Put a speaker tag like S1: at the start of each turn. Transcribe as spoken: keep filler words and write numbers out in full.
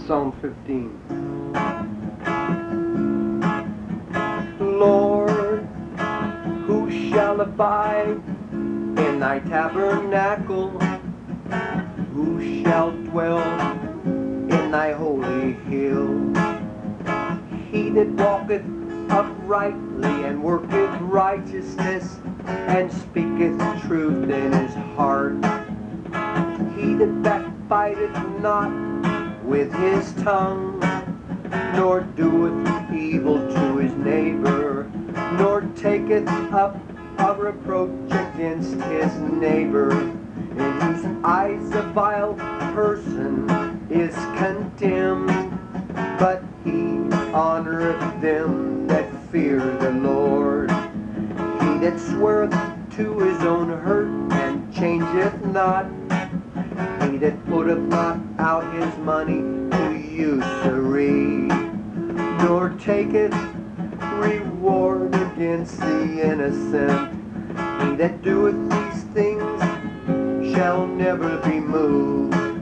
S1: Psalm fifteen. Lord, who shall abide in thy tabernacle? Who shall dwell in thy holy hill? He that walketh uprightly and worketh righteousness and speaketh truth in his heart. He that backbiteth not with his tongue, nor doeth evil to his neighbor, nor taketh up a reproach against his neighbor, in whose eyes a vile person is condemned, but he honoreth them that fear the Lord. He that sweareth to his own hurt and changeth not, he that putteth not out his money to usury, nor taketh reward against the innocent. He that doeth these things shall never be moved.